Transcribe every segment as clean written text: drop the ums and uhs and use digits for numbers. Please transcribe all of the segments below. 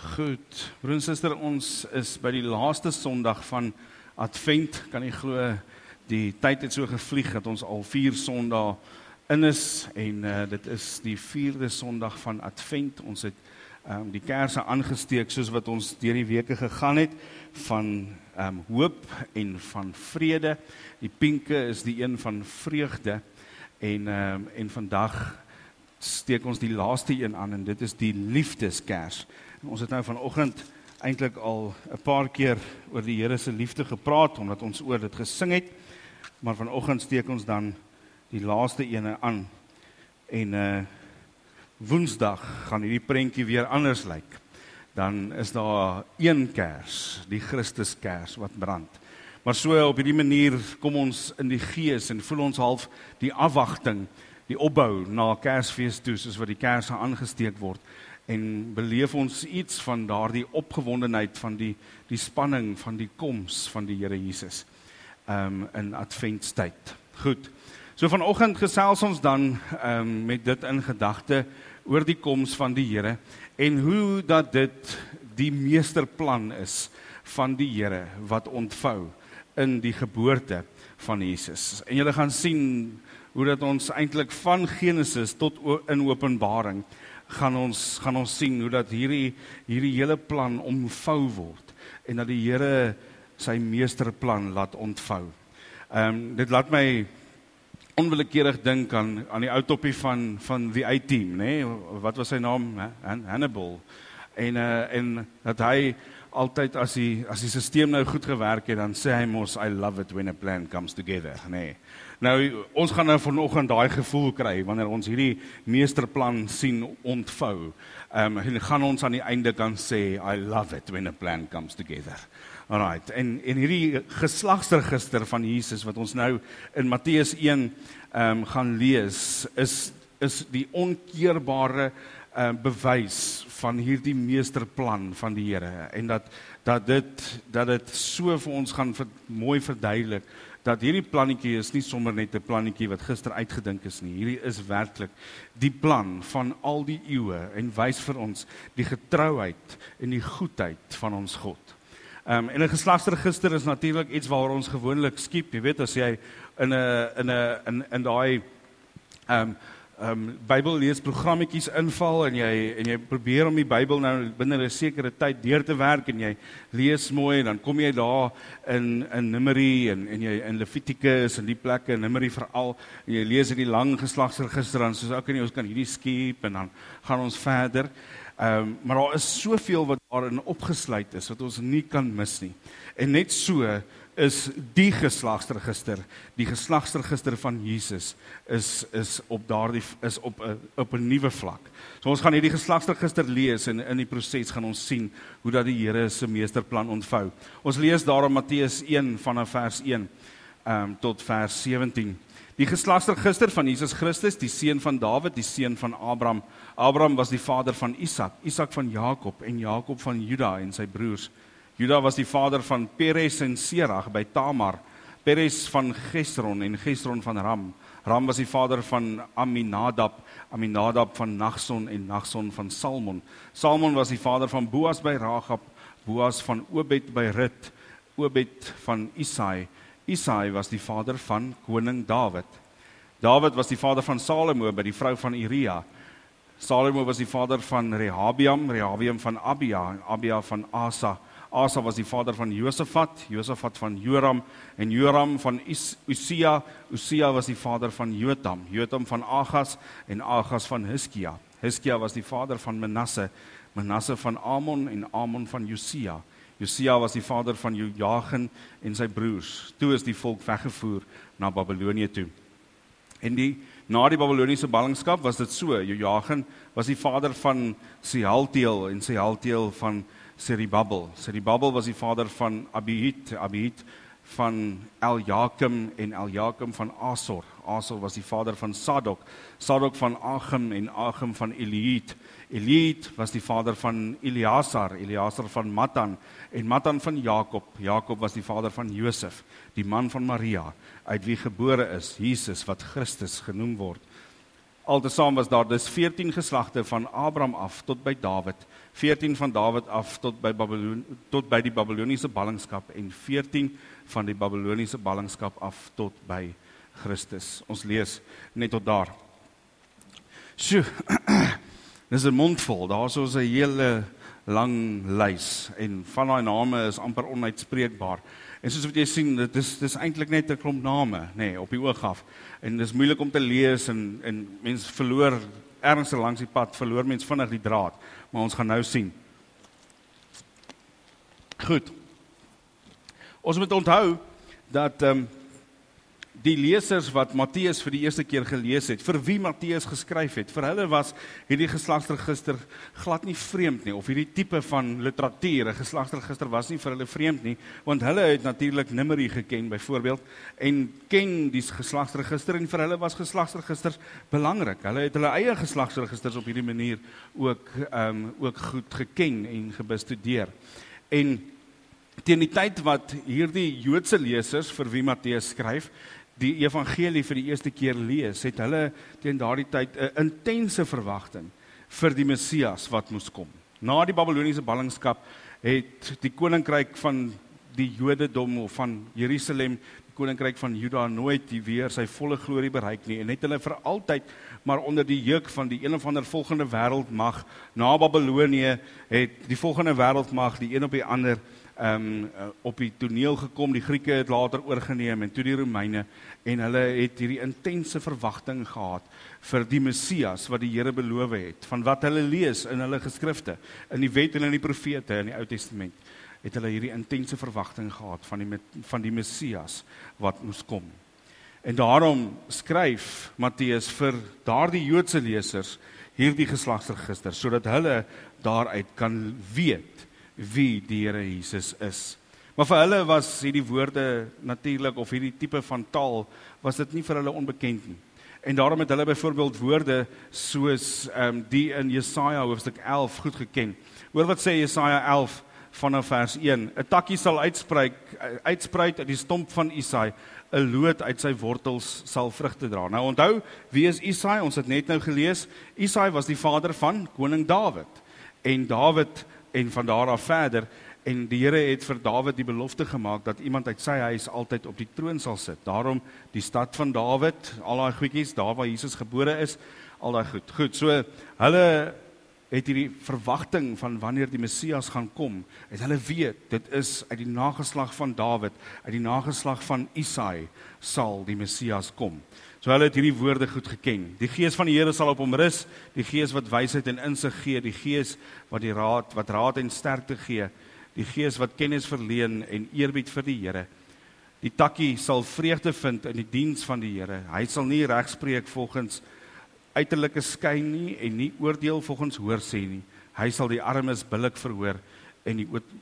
Goed, broer en suster, ons is by die laaste Sondag van Advent. Kan nie glo, die tyd het so gevlieg dat ons al 4 Sondae in is en dit is die 4de Sondag van Advent. Ons het die kerse aangesteek soos wat ons deur die weke gegaan het van hoop en van vrede. Die pinke is die een van vreugde en vandag steek ons die laaste een aan en dit is die liefdeskers. Ons het nou vanoggend eintlik al 'n paar keer oor die Here se liefde gepraat, omdat ons oor dit gesing het, maar vanoggend steek ons dan die laaste ene aan. En Woensdag gaan hierdie prentjie weer anders lyk. Dan is daar een kers, die Christuskers wat brand. Maar so op hierdie manier kom ons in die gees en voel ons half die afwagting, die opbou na Kersfees toe, soos wat die kerse aangesteek word. En beleef ons iets van daardie opgewondenheid, van die spanning, van die koms van die Here Jesus in Adventstyd. Goed, so vanoggend gesels ons dan met dit in gedagte oor die koms van die Here en hoe dat dit die meesterplan is van die Here wat ontvou in die geboorte van Jesus. En julle gaan sien hoe dat ons eintlik van Genesis tot in Openbaring gaan ons sien hoe dat hierdie hele plan omvou word en dat die Here sy meesterplan laat ontvou. Dit laat my onwillekeurig dink aan die ou toppie van die A-team, né? Wat was sy naam? Hannibal. En dat hy altyd as die stelsel nou goed gewerk het, dan sê hy mos, I love it when a plan comes together, né? Nou, ons gaan nou vanoggend daai gevoel kry, wanneer ons hierdie meesterplan sien ontvou, en gaan ons aan die einde kan sê, I love it when a plan comes together. Alright, en hierdie geslagsregister van Jesus, wat ons nou in Matteus 1 gaan lees, is die onkeerbare bewys van hierdie meesterplan van die Here, en dat dit so vir ons gaan mooi verduidelik, dat hierdie plannetjie is nie sommer net 'n plannetjie wat gister uitgedink is nie. Hierdie is werklik die plan van al die eeue en wys vir ons die getrouheid en die goedheid van ons God. En 'n geslagsregister is natuurlik iets waar ons gewoonlik skiep. Jy weet, as jy in daai Bybelleesprogrammetjies inval en jy probeer om die Bybel nou binne 'n sekere tyd deur te werk en jy lees mooi en dan kom jy daar in Numeri en jy in Levitikus en die plekke, Numeri veral, en jy lees in die lang geslagsregister en soos okay, ons kan hierdie skiep en dan gaan ons verder. Maar daar is soveel wat daarin opgesluit is wat ons nie kan mis nie. En net so is die geslagsregister, die geslagsregister van Jesus is op 'n nuwe vlak. So ons gaan hierdie geslagsregister lees en in die proses gaan ons sien hoe dat die Here se meesterplan ontvou. Ons lees daarom Matteus 1 vanaf vers 1 tot vers 17. Die geslagsregister van Jesus Christus, die seun van Dawid, die seun van Abraham. Abraham was die vader van Isak, Isak van Jakob en Jakob van Juda en sy broers. Juda was die vader van Peres en Serach by Tamar, Peres van Gesron en Gesron van Ram. Ram was die vader van Aminadab, Aminadab van Nachson en Nachson van Salmon. Salmon was die vader van Boas by Ragab, Boas van Obed by Rut, Obed van Isai. Isai was die vader van koning Dawid. Dawid was die vader van Salomo by die vrou van Uria. Salomo was die vader van Rehabiam, Rehabiam van Abia, Abia van Asa. Asa was die vader van Josafat, Josafat van Joram, en Joram van Usia, Usia was die vader van Jotam, Jotam van Agas, en Agas van Hiskia. Hiskia was die vader van Manasse, Manasse van Amon, en Amon van Josia. Josia was die vader van Joachim en sy broers. Toe is die volk weggevoer na Babylonië toe. En na die Babyloniese ballingskap was dit so, Joachim was die vader van Sealtiel, en Sealtiel van Serubabel. Serubabel was die vader van Abihud, Abihud van Eljakim en Eljakim van Asor. Asor was die vader van Sadok, Sadok van Achim en Achim van Eliud. Eliud was die vader van Eleazar, Eleazar van Matan en Matan van Jakob. Jakob was die vader van Josef, die man van Maria, uit wie gebore is Jesus wat Christus genoem word. Altesaam was daar dus 14 geslagte van Abraham af tot by Dawid, 14 van Dawid af tot by die Babyloniese ballingskap en 14 van die Babyloniese ballingskap af tot by Christus. Ons lees net tot daar. Sjoe, dis 'n mondvol, daar is ons 'n hele lang lys en van daai name is amper onuitspreekbaar. En soos wat jy sien, dit is eintlik net 'n klomp name, op die oog af. En dis moeilik om te lees en mens verloor ergens langs die pad, verloor mens vinnig die draad. Maar ons gaan nou sien. Goed. Ons moet onthou dat die lesers wat Matteus vir die eerste keer gelees het, vir wie Matteus geskryf het, vir hulle was hierdie geslagsregister glad nie vreemd nie, of hierdie tipe van literatuur, 'n geslagsregister was nie vir hulle vreemd nie, want hulle het natuurlik Numeri geken byvoorbeeld, en ken die geslagsregister, en vir hulle was geslagsregisters belangrik. Hulle het hulle eie geslagsregisters op hierdie manier ook goed geken en gebestudeer. En teen die tyd wat hierdie Joodse lesers, vir wie Matteus skryf, die evangelie vir die eerste keer lees, het hulle teen daardie tyd 'n intense verwagting vir die Messias wat moes kom. Na die Babyloniese ballingskap het die koninkryk van die Jodendom of van Jerusalem, die koninkryk van Juda, nooit weer sy volle glorie bereik nie, en het hulle vir altyd maar onder die juk van die een of ander volgende wêreldmag, na Babylonië het die volgende wêreldmag die een op die ander op die toneel gekom. Die Grieke het later oorgeneem en toe die Romeine, en hulle het hierdie intense verwagting gehad vir die Messias wat die Here beloof het, van wat hulle lees in hulle geskrifte, in die wet en in die profete in die Ou Testament, het hulle hierdie intense verwagting gehad van die Messias wat moes kom. En daarom skryf Matteus vir daardie Joodse lesers hierdie geslagsregister, sodat hulle daaruit kan weet wie die Here Jesus is. Maar vir hulle was hierdie woorde natuurlik, of hierdie tipe van taal, was dit nie vir hulle onbekend nie. En daarom het hulle byvoorbeeld woorde soos die in Jesaja hoofstuk 11 goed geken. Hoor wat sê Jesaja 11 vanaf vers 1. 'n takkie sal uitspruit uit die stomp van Isai, 'n loot uit sy wortels sal vrugte dra. Nou onthou, wie is Isai? Ons het net nou gelees, Isai was die vader van koning Dawid. En van daar af verder, en die Here het vir Dawid die belofte gemaak dat iemand uit sy huis altyd op die troon sal sit. Daarom die stad van Dawid, al daai goedjies, daar waar Jesus gebore is, al daai goed. Goed, so hulle het hierdie verwagting van wanneer die Messias gaan kom, en hulle weet, dit is uit die nageslag van Dawid, uit die nageslag van Isai, sal die Messias kom. So hulle het hierdie woorde goed geken. Die Gees van die Here sal op hom rus, die Gees wat wysheid en insig gee, die Gees wat raad en sterkte gee, die Gees wat kennis verleen en eerbied vir die Here. Die takkie sal vreugde vind in die diens van die Here. Hy sal nie regspreek volgens uiterlike skyn nie, en nie oordeel volgens hoorsê nie. Hy sal die armes billik verhoor, en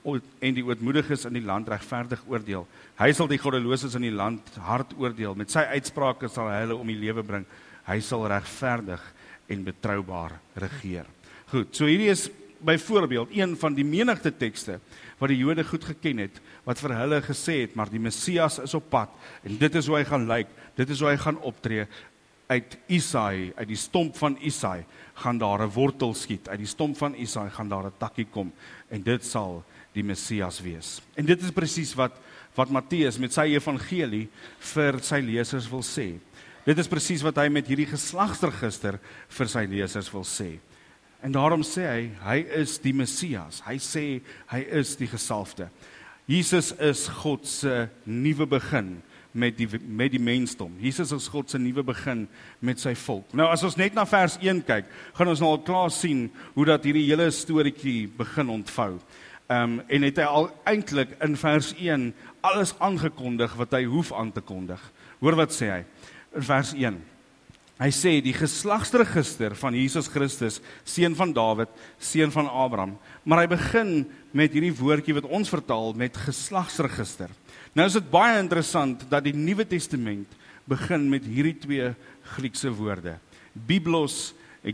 die ootmoediges in die land regverdig oordeel. Hy sal die goddeloses in die land hard oordeel. Met sy uitsprake sal hy hulle om die lewe bring. Hy sal regverdig en betroubaar regeer. Goed, so hierdie is byvoorbeeld een van die menigte tekste wat die Jode goed geken het, wat vir hulle gesê het, maar die Messias is op pad, en dit is hoe hy gaan lyk, dit is hoe hy gaan optree. Uit Isai, uit die stomp van Isai, gaan daar 'n wortel skiet. Uit die stomp van Isai gaan daar 'n takkie kom, en dit sal die Messias wees. En dit is presies wat Matteus met sy evangelie vir sy lesers wil sê. Dit is presies wat hy met hierdie geslagsregister vir sy lesers wil sê. En daarom sê hy is die Messias. Hy sê hy is die gesalfde. Jesus is God se nuwe begin met die mensdom. Jesus is God se nuwe begin met sy volk. Nou as ons net na vers 1 kyk, gaan ons nou al klaar sien hoe dat hierdie hele storieetjie begin ontvou. En het hy al eintlik in vers 1 alles aangekondig wat hy hoef aan te kondig. Hoor wat sê hy in vers 1. Hy sê die geslagsregister van Jesus Christus, seun van Dawid, seun van Abraham. Maar hy begin met hierdie woordjie wat ons vertaal met geslagsregister. Nou is dit baie interessant dat die Nuwe Testament begin met hierdie twee Griekse woorde. Biblos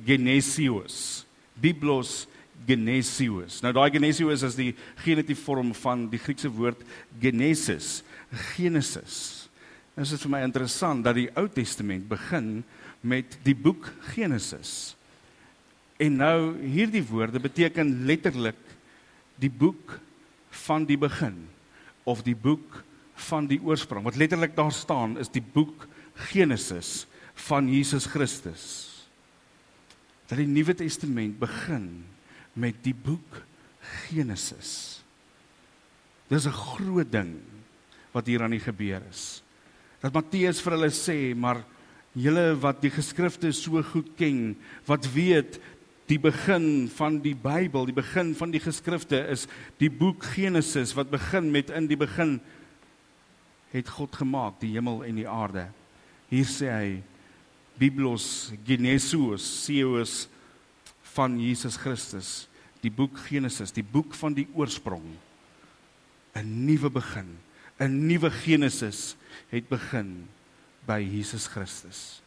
genesios. Biblos genesios. Nou daai genesios is die genitief vorm van die Griekse woord Genesis. Genesis. Nou is dit vir my interessant dat die Ou Testament begin met die boek Genesis. En nou, hierdie woorde beteken letterlik die boek van die begin, of die boek van die oorsprong. Wat letterlik daar staan, is die boek Genesis van Jesus Christus. Dat die Nuwe Testament begin met die boek Genesis. Dit is 'n groot ding wat hier aan die gebeur is. Dat Matteus vir hulle sê, maar julle wat die geskrifte so goed ken, wat weet, die begin van die Bybel, die begin van die geskrifte is die boek Genesis, wat begin met in die begin het God gemaak, die hemel en die aarde. Hier sê hy, Biblos Genesis, Theos van Jesus Christus, die boek Genesis, die boek van die oorsprong, 'n nuwe begin, 'n nuwe Genesis het begin by Jesus Christus.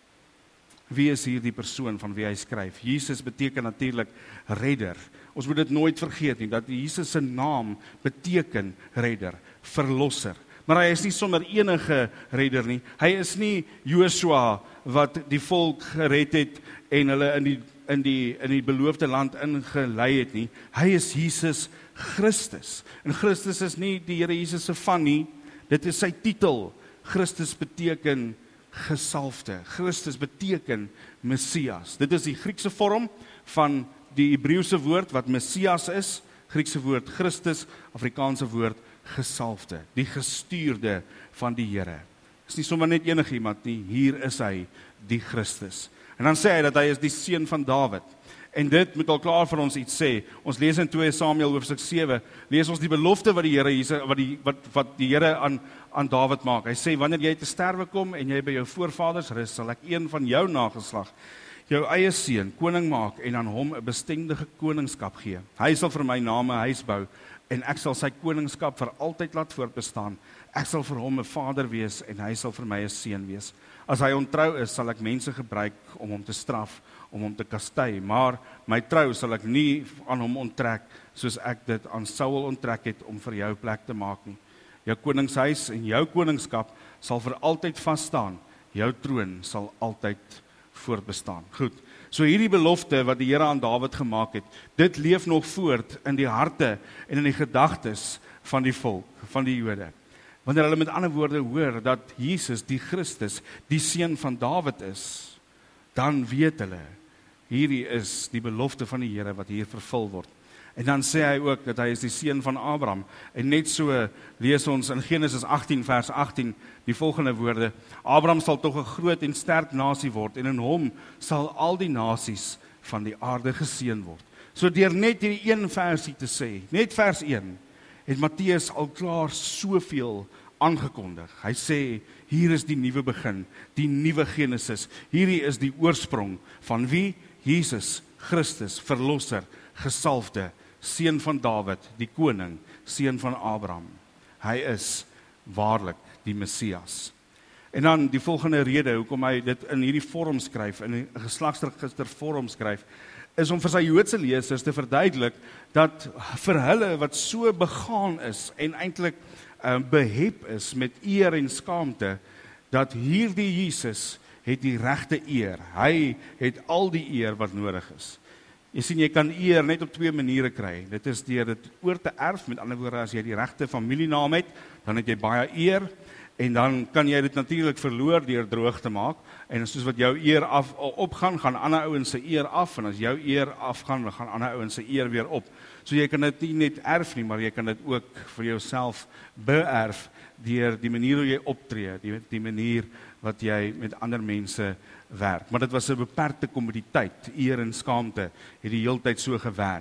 Wie is hier die persoon van wie hy skryf? Jesus beteken natuurlik redder. Ons moet dit nooit vergeet nie, dat Jesus se naam beteken redder, verlosser. Maar hy is nie sommer enige redder nie. Hy is nie Joshua wat die volk gered het en hulle in die beloofde land ingelei het nie. Hy is Jesus Christus. En Christus is nie die Here Jesus se van nie. Dit is sy titel. Christus beteken gesalfde. Christus beteken Messias. Dit is die Griekse vorm van die Hebreëse woord wat Messias is. Griekse woord Christus, Afrikaanse woord gesalfde. Die gestuurde van die Here. Is nie sommer net enige iemand nie. Hier is hy, die Christus. En dan sê hy dat hy is die seun van Dawid. En dit moet al klaar vir ons iets sê. Ons lees in 2 Samuel hoofstuk 7, lees ons die belofte wat die Here wat die Here aan Dawid maak. Hy sê, wanneer jy te sterwe kom en jy by jou voorvaders rus, sal ek een van jou nageslag, jou eie seun, koning maak en aan hom 'n bestendige koningskap gee. Hy sal vir my naam 'n huis bou en ek sal sy koningskap vir altyd laat voortbestaan. Ek sal vir hom 'n vader wees en hy sal vir my 'n seun wees. As hy ontrou is, sal ek mense gebruik om hom te straf, om hom te kastei, maar my trou sal ek nie aan hom onttrek, soos ek dit aan Saul onttrek het om vir jou plek te maak nie. Jou koningshuis en jou koningskap sal vir altyd vasstaan, jou troon sal altyd voortbestaan. Goed, so hierdie belofte wat die Here aan Dawid gemaak het, dit leef nog voort in die harte en in die gedagtes van die volk, van die Jode. Wanneer hulle met ander woorde hoor dat Jesus, die Christus, die seun van Dawid is, dan weet hulle, hierdie is die belofte van die Here wat hier vervul word. En dan sê hy ook dat hy is die seun van Abraham. En net so lees ons in Genesis 18 vers 18 die volgende woorde, Abraham sal tog 'n groot en sterk nasie word en in hom sal al die nasies van die aarde geseën word. So deur net hierdie een versie te sê, net vers 1, het Matteus al klaar soveel aangekondig. Hy sê, hier is die nuwe begin, die nuwe Genesis. Hierdie is die oorsprong van wie? Jesus Christus, verlosser, gesalfde, seun van Dawid, die koning, seun van Abraham. Hy is waarlik die Messias. En dan die volgende rede, hoekom hy dit in hierdie vorm skryf, in 'n geslagsregister vorm skryf, is om vir sy Joodse lesers te verduidelik, dat vir hulle wat so begaan is, en eintlik behep is met eer en skaamte, dat hierdie Jesus het die regte eer. Hy het al die eer wat nodig is. Jy sien, jy kan eer net op 2 maniere kry. Dit is deur dit oor te erf, met ander woorde, as jy die regte familienaam het, dan het jy baie eer, en dan kan jy dit natuurlik verloor deur droog te maak, en soos wat jou eer opgaan, gaan ander ouens se eer af, en as jou eer afgaan, dan gaan ander ouens se eer weer op. So jy kan dit nie net erf nie, maar jy kan dit ook vir jouself beerf, deur die manier hoe jy optree, die manier wat jy met ander mense werk. Maar dit was 'n beperkte kommoditeit, eer en skaamte, het die heeltyd so gewerk.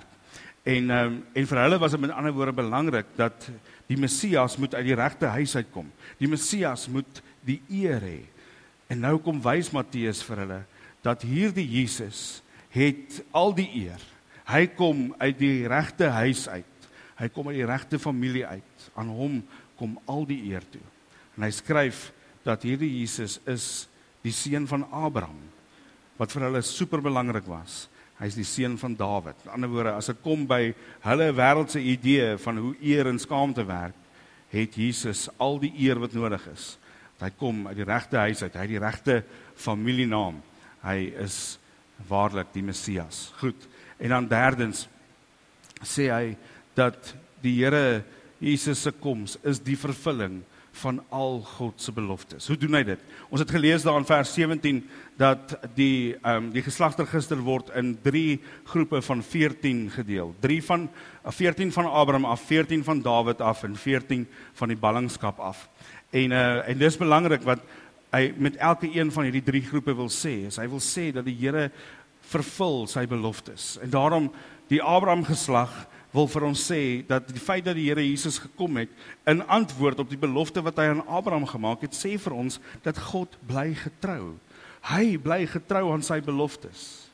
En vir hulle was dit met ander woorde belangrik, dat die Messias moet uit die regte huis uitkom. Die Messias moet die eer hê. En nou kom wys Matteus vir hulle, dat hierdie Jesus het al die eer. Hy kom uit die regte huis uit. Hy kom uit die regte familie uit. Aan hom kom al die eer toe. En hy skryf dat hierdie Jesus is die seun van Abraham, wat vir hulle super belangrik was. Hy is die seun van Dawid. In ander woorde, as dit kom by hulle wêreldse idee van hoe eer en skaamte werk, het Jesus al die eer wat nodig is. Hy kom uit die regte huis uit, hy het die regte familienaam. hy is waarlik die Messias. Goed, en dan derdens sê hy dat die Here Jesus se koms is die vervulling van al God se beloftes. Hoe doen hy dit? Ons het gelees daar in vers 17 dat die geslagsregister word in 3 groepe van 14 gedeel. 14 van Abraham af, 14 van Dawid af en 14 van die ballingskap af. En dis belangrik wat hy met elke een van hierdie 3 groepe wil sê, is hy wil sê dat die Here vervul sy beloftes. En daarom die Abraham geslag wil vir ons sê dat die feit dat die Here Jesus gekom het in antwoord op die belofte wat hy aan Abraham gemaak het, sê vir ons dat God bly getrou. Hy bly getrou aan sy beloftes.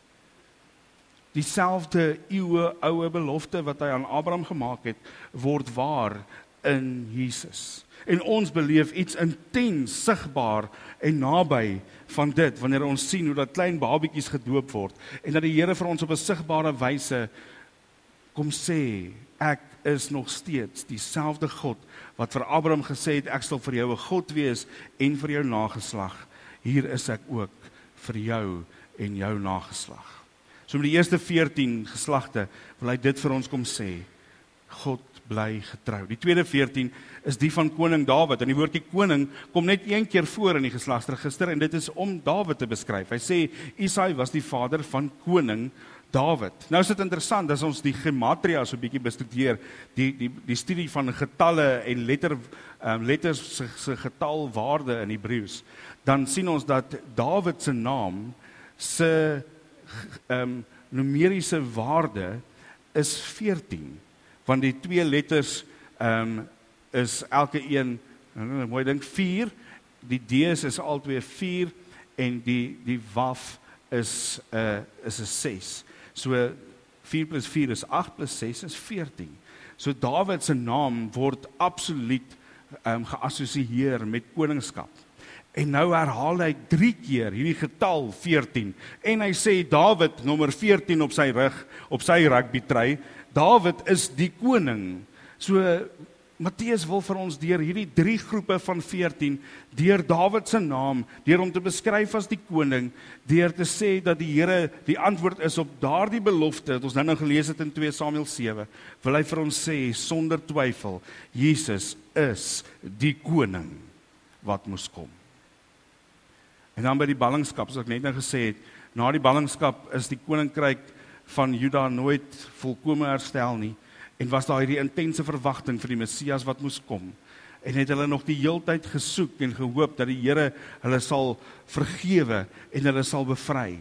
Dieselfde eeuoue belofte wat hy aan Abraham gemaak het, word waar in Jesus. En ons beleef iets intens sigbaar en naby van dit, wanneer ons sien hoe dat klein babietjies gedoop word, en dat die Here vir ons op 'n sigbare wyse kom sê, ek is nog steeds dieselfde God, wat vir Abraham gesê het, ek sal vir jou 'n God wees, en vir jou nageslag. Hier is ek ook vir jou en jou nageslag. So met die eerste 14 geslagte, wil hy dit vir ons kom sê, God bly getrou. Die tweede 14 is die van koning Dawid, en die woordjie koning kom net 1 keer voor in die geslagsregister, en dit is om Dawid te beskryf. Hy sê, Isai was die vader van koning Dawid. Nou is dit interessant, as ons die gematria so 'n bietjie bestudeer, die studie van getalle en letters se getalwaarde in Hebreëus, dan sien ons dat Dawid se naam se numeriese waarde is 14, want die 2 letters is elke een, mooi dink, 4, die D's is albei 4, en die waf is 'n 6. So 4 plus 4 is 8 plus 6 is 14. So Dawid se naam word absoluut geassosieer met koningskap. En nou herhaal hy 3 keer hierdie getal 14. En hy sê Dawid nommer 14 op sy rug, op sy rugbytrui. Dawid is die koning. So Matteus wil vir ons deur hierdie 3 groepe van 14, deur Dawid se naam, deur hom te beskryf as die koning, deur te sê dat die Here die antwoord is op daardie belofte, wat ons nou gelees het in 2 Samuel 7, wil hy vir ons sê, sonder twyfel, Jesus is die koning wat moes kom. En dan by die ballingskap, soos ek net nou gesê het, na die ballingskap is die koninkryk van Juda nooit volkome herstel nie, en was daar hierdie intense verwagting vir die Messias wat moes kom, en het hulle nog die heeltyd gesoek en gehoop dat die Here hulle sal vergewe en hulle sal bevry.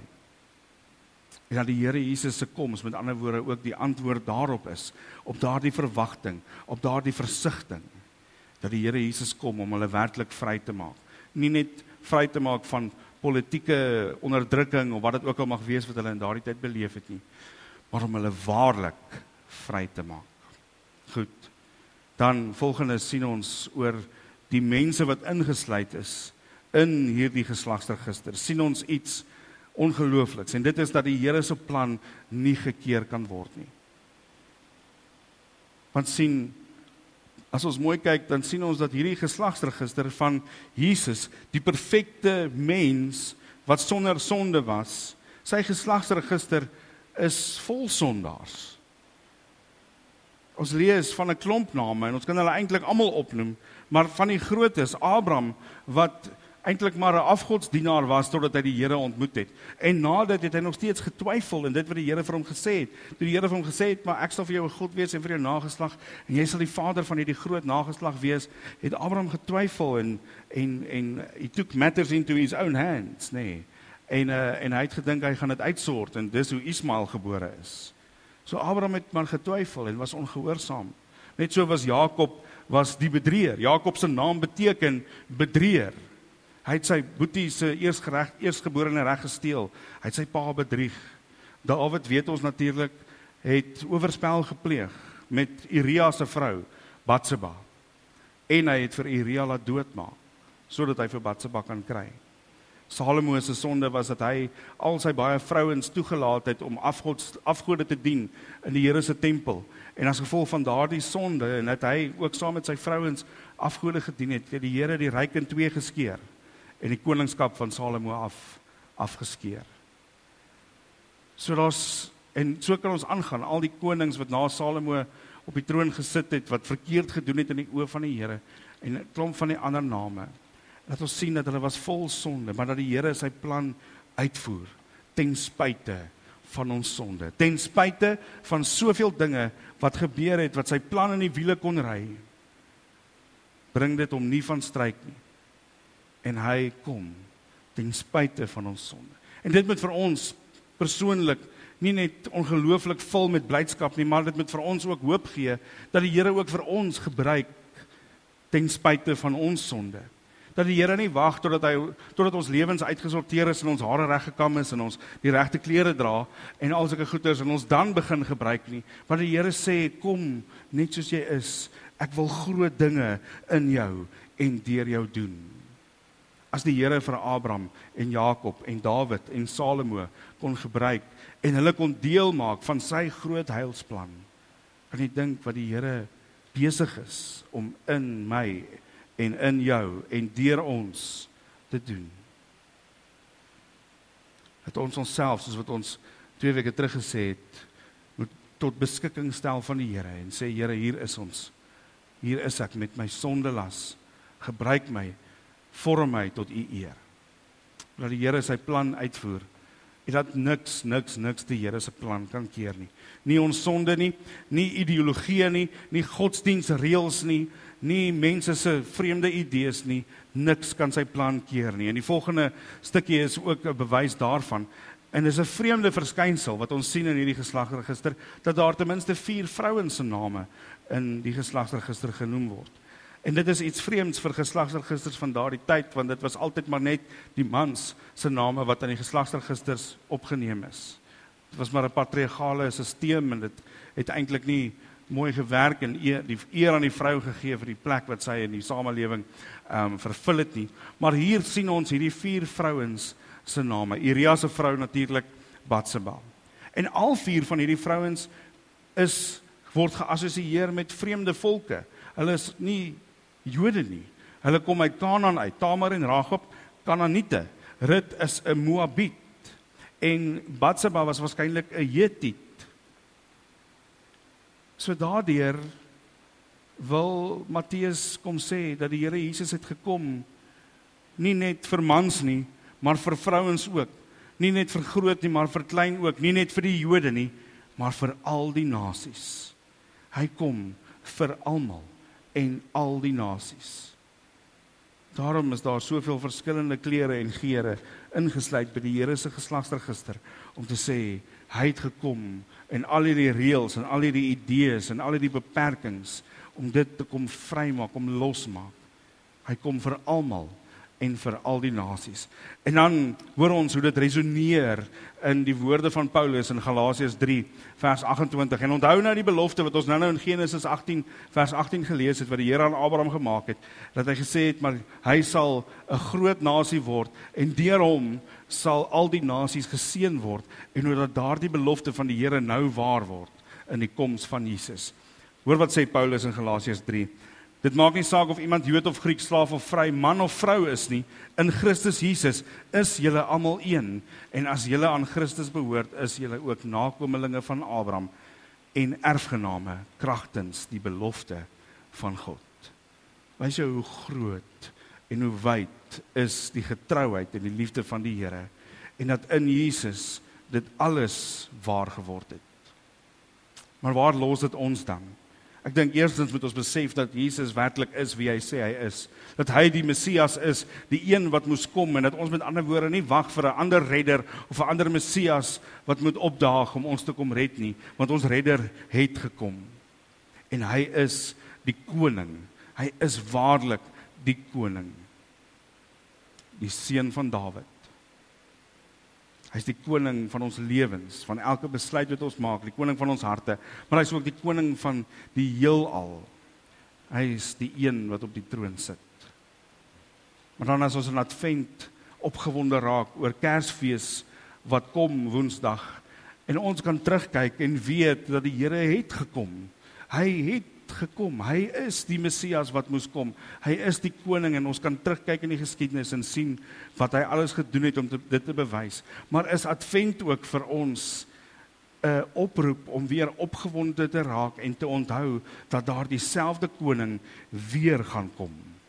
En dat die Here Jesus se koms, met ander woorde ook die antwoord daarop is, op daardie verwagting, op daardie versigtiging, dat die Here Jesus kom om hulle werklik vry te maak. Nie net vry te maak van politieke onderdrukking, of wat dit ook al mag wees wat hulle in daardie tyd beleef het nie, maar om hulle waarlik vry te maak. Goed, dan volgende sien ons oor die mense wat ingesluit is in hierdie geslagsregister, sien ons iets ongeloofliks, en dit is dat die Here se plan nie gekeer kan word nie. Want sien, as ons mooi kyk, dan sien ons dat hierdie geslagsregister van Jesus, die perfekte mens wat sonder sonde was, sy geslagsregister is vol sondaars. Ons lees van 'n klomp name, en ons kan hulle eintlik almal opnoem, maar van die grootes, Abraham, wat eintlik maar 'n afgodsdienaar was, totdat hy die Here ontmoet het. En na dit het hy nog steeds getwyfel in dit wat die Here vir hom gesê het. Toe die Here vir hom gesê het, maar ek sal vir jou 'n God wees en vir jou nageslag, en jy sal die vader van hierdie groot nageslag wees, het Abraham getwyfel, en he took matters into his own hands, nee. En hy het gedink hy gaan dit uitsort, en dis hoe Ismael gebore is. So Abraham het maar getwyfel en was ongehoorsaam. Net so was Jakob, was die bedrieër. Jakob se naam beteken bedrieër. Hy het sy boetie se eerstgeborene reg gesteel. Hy het sy pa bedrieg. Dawid, weet ons natuurlik, het oorspel gepleeg met Uria se vrou, Batseba. En hy het vir Uria laat doodmaak, sodat hy vir Batseba kan kry. Salomo se sonde was dat hy al sy baie vrouens toegelaat het om afgode te dien in die Here se tempel. En as gevolg van daardie sonde, en dat hy ook saam met sy vrouens afgode gedien het die Here die ryk in 2 geskeur en die koningskap van Salomo afgeskeur. En so kan ons aangaan, al die konings wat na Salomo op die troon gesit het, wat verkeerd gedoen het in die oë van die Here, en 'n klomp van die ander name, dat ons sien dat hulle was vol sonde, maar dat die Here sy plan uitvoer, ten spyte van ons sonde, ten spyte van soveel dinge wat gebeur het, wat sy plan in die wiele kon ry, bring dit hom nie van stryk nie, en hy kom, ten spyte van ons sonde. En dit moet vir ons persoonlik nie net ongelooflik vul met blydskap nie, maar dit moet vir ons ook hoop gee, dat die Here ook vir ons gebruik, ten spyte van ons sonde. Dat die Here nie wag totdat ons lewens uitgesorteer is en ons hare reggekam is en ons die regte klere dra en al sulke goeders en ons dan begin gebruik nie. Maar die Here sê, kom net soos jy is, ek wil groot dinge in jou en deur jou doen. As die Here vir Abraham en Jakob en Dawid en Salomo kon gebruik en hulle kon deel maak van sy groot heilsplan, kan jy dink wat die Here besig is om in my en in jou en deur ons te doen. Dat ons onsself, soos wat ons 2 weke terug gesê het, moet tot beskikking stel van die Here en sê, Here, hier is ons. Hier is ek met my sondelas. Gebruik my, vorm my tot u eer. Dat die Here sy plan uitvoer en dat niks die Here se plan kan keer nie. Nie ons sonde nie, nie ideologie nie godsdienstreëls nie mense se vreemde idees nie, niks kan sy plan keer nie. En die volgende stukkie is ook 'n bewys daarvan. En dis 'n vreemde verskynsel wat ons sien in hierdie geslagsregister, dat daar ten minste 4 vrouens se name in die geslagsregister genoem word. En dit is iets vreemds vir geslagsregisters van daardie tyd, want dit was altyd maar net die mans se name wat in die geslagsregisters opgeneem is. Dit was maar 'n patriargale stelsel en dit het eintlik nie mooi gewerk en die eer aan die vrou gegee vir die plek wat sy in die samelewing vervul het nie. Maar hier sien ons hierdie 4 vrouens se name. Uria se vrou natuurlik Batseba. En al 4 van hierdie vrouens word geassosieer met vreemde volke. Hulle is nie Jode nie. Hulle kom uit Kanaan uit. Tamar en Ragab, Kanaaniete. Rut is 'n Moabiet. En Batseba was waarskynlik 'n Hetiet. So daardeur wil Matteus kom sê dat die Here Jesus het gekom, nie net vir mans nie, maar vir vrouens ook. Nie net vir groot nie, maar vir klein ook. Nie net vir die Jode nie, maar vir al die nasies. Hy kom vir almal en al die nasies. Daarom is daar soveel verskillende klere en geure ingesluit by die Here se geslagsregister, om te sê, hy het gekom en al hierdie reëls en al hierdie idees en al hierdie beperkings, om dit te kom vrymaak, om losmaak. Hy kom vir almal en vir al die nasies. En dan hoor ons hoe dit resoneer in die woorde van Paulus in Galasiërs 3 vers 28. En onthou nou die belofte wat ons nou in Genesis 18 vers 18 gelees het, wat die Here aan Abraham gemaak het, dat hy gesê het, maar hy sal 'n groot nasie word en deur hom sal al die nasies geseën word, en hoe dat daardie belofte van die Here nou waar word in die koms van Jesus. Hoor wat sê Paulus in Galasiërs 3. Dit maak nie saak of iemand Jood of Griek, slaaf of vry, man of vrou is nie. In Christus Jesus is julle almal een. En as julle aan Christus behoort, is julle ook nakomelinge van Abraham en erfgename kragtens die belofte van God. Wys jou hoe groot en hoe wyd is die getrouheid en die liefde van die Here, en dat in Jesus dit alles waar geword het. Maar waar los dit ons dan? Ek dink eerstens moet ons besef dat Jesus werklik is wie hy sê hy is. Dat hy die Messias is, die een wat moes kom, en dat ons met ander woorde nie wag vir 'n ander redder of 'n ander Messias wat moet opdaag om ons te kom red nie, want ons redder het gekom. En hy is die koning. Hy is waarlik die koning. Die seun van Dawid. Hy is die koning van ons lewens, van elke besluit wat ons maak, die koning van ons harte, maar hy is ook die koning van die heelal. Hy is die een wat op die troon sit. Maar dan as ons in Advent opgewonde raak oor Kersfees wat kom Woensdag, en ons kan terugkyk en weet dat die Here het gekom. Hy het gekom. Hy is die Messias wat moes kom. Hy is die koning en ons kan terugkyk in die geskiedenis en sien wat hy alles gedoen het om dit te bewys. Maar is Advent ook vir ons 'n oproep om weer opgewonde te raak en te onthou dat daar dieselfde koning weer gaan kom.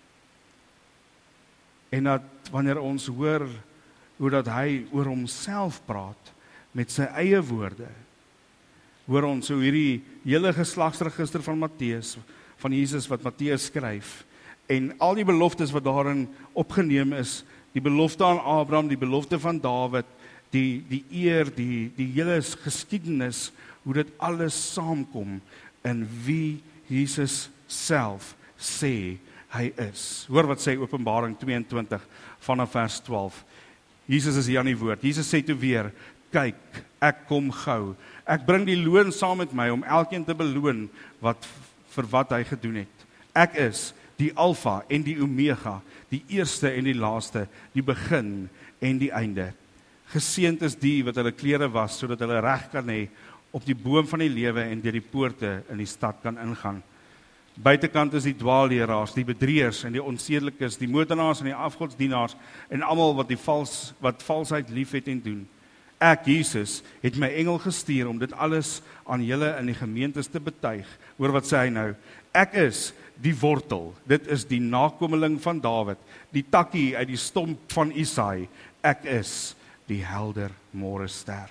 En dat wanneer ons hoor hoe dat hy oor homself praat met sy eie woorde, hoor ons hoe hierdie hele geslagsregister van Matteus, van Jesus wat Matteus skryf, en al die beloftes wat daarin opgeneem is, die belofte aan Abraham, die belofte van Dawid, die eer, die hele geskiedenis, hoe dit alles saamkom in wie Jesus self sê hy is. Hoor wat sê Openbaring 22 vanaf vers 12. Jesus is hier aan die woord. Jesus sê toe weer, kyk, ek kom gou. Ek bring die loon saam met my om elkeen te beloon vir wat hy gedoen het. Ek is die Alfa en die Omega, die eerste en die laaste, die begin en die einde. Geseënd is die wat hulle klere was, sodat hulle reg kan hê op die boom van die lewe en deur die poorte in die stad kan ingaan. Buitekant is die dwaalleraars, die bedrieërs en die onsedelikes, die moordenaars en die afgodsdienaars en almal wat valsheid liefhet en doen. Ek, Jesus, het my engel gestuur om dit alles aan julle in die gemeentes te betuig. Hoor wat sê hy nou? Ek is die wortel, dit is die nakomeling van Dawid, die takkie uit die stomp van Isaai. Ek is die helder môrester.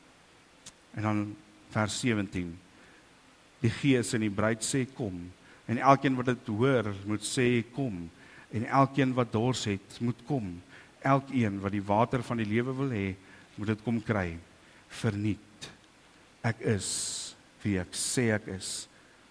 En dan vers 17. Die Gees en die bruid sê kom, en elkeen wat dit hoor moet sê kom, en elkeen wat dors het moet kom, elkeen wat die water van die lewe wil hê, moet dit kom kry, verniet. Ek is wie ek sê ek is.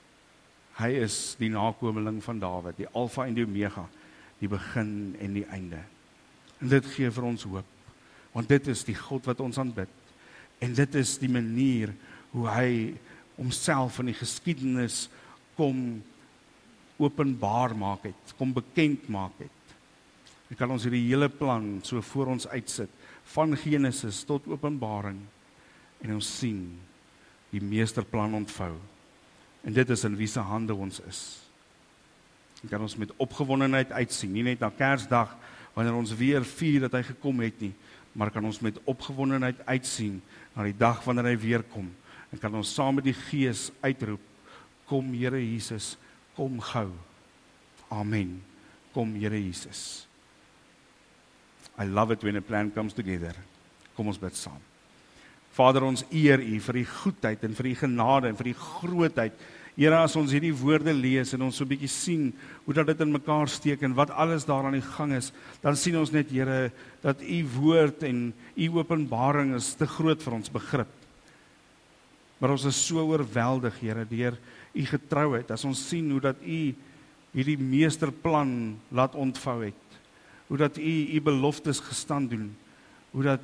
Hy is die nakomeling van Dawid, die Alfa en die Omega, die begin en die einde. En dit gee vir ons hoop, want dit is die God wat ons aanbid, en dit is die manier hoe hy homself in die geskiedenis kom openbaar maak het, kom bekend maak het. En kan ons hierdie hele plan so voor ons uitsit, van Genesis tot Openbaring, en ons sien die meesterplan ontvou. En dit is in wie se hande ons is. En kan ons met opgewondenheid uitsien, nie net na Kersdag, wanneer ons weer vier dat hy gekom het nie, maar kan ons met opgewondenheid uitsien na die dag wanneer hy weer kom. En kan ons saam met die Gees uitroep, kom Here Jesus, kom gou. Amen. Kom Here Jesus. I love it when a plan comes together. Kom ons bid saam. Vader, ons eer U vir die goedheid en vir die genade en vir die grootheid. Here, as ons hierdie woorde lees en ons so 'n bietjie sien hoe dat dit in mekaar steek en wat alles daar aan die gang is, dan sien ons net, Here, dat U woord en U openbaring is te groot vir ons begrip. Maar ons is so oorweldig, Here, deur U getrouheid, as ons sien hoe dat U hierdie meesterplan laat ontvou het, hoe dat U beloftes gestand doen, hoe dat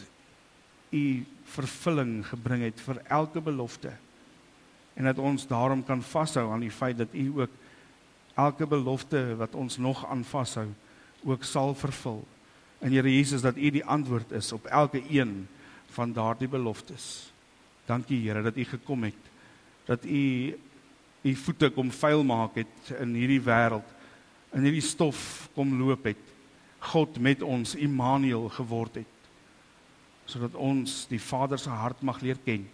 U vervulling gebring het vir elke belofte, en dat ons daarom kan vashou aan die feit dat U ook elke belofte wat ons nog aan vashou, ook sal vervul. En Here Jesus, dat U die antwoord is op elke een van daardie beloftes. Dankie Here dat U gekom het, dat U voete kom vuil maak het in hierdie wêreld, in hierdie stof kom loop het, God met ons Immanuel geword het, sodat ons die Vader se hart mag leer ken,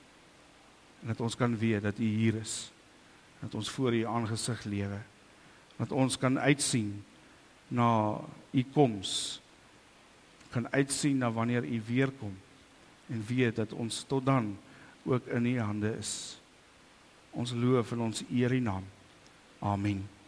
en dat ons kan weet dat U hier is, dat ons voor U aangesig lewe, dat ons kan uitsien na U koms, kan uitsien na wanneer U weer kom, en weet dat ons tot dan ook in U hande is. Ons loof en ons eer U naam. Amen.